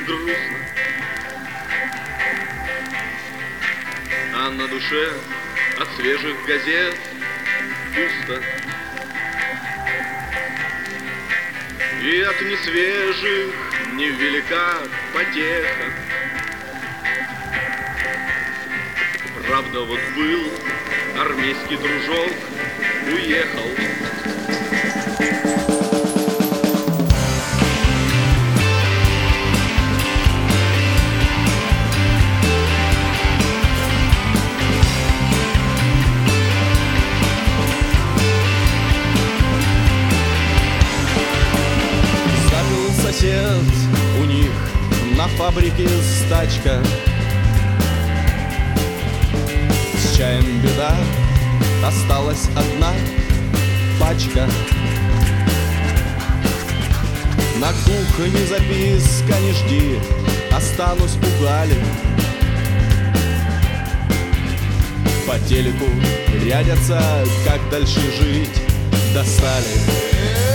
грустно, а на душе от свежих газет пусто. И от несвежих невелика потеха. Правда, вот был армейский дружок, уехал. Забыл сосед у них на фабрике стачка. С чаем беда, осталась одна пачка. На кухне записка: не жди, останусь у Гали. По телеку рядятся, как дальше жить, достали.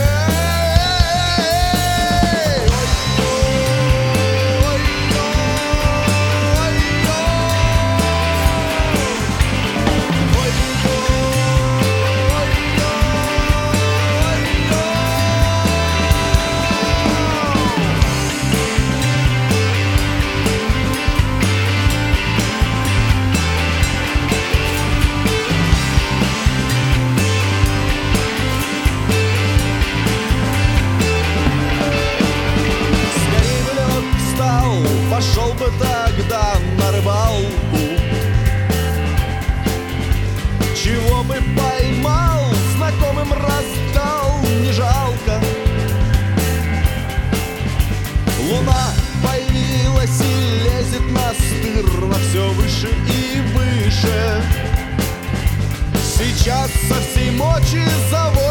Пошел бы тогда на рыбалку, чего бы поймал, знакомым раздал, не жалко. Луна появилась и лезет настырно все выше и выше. Сейчас со всей мочи заводит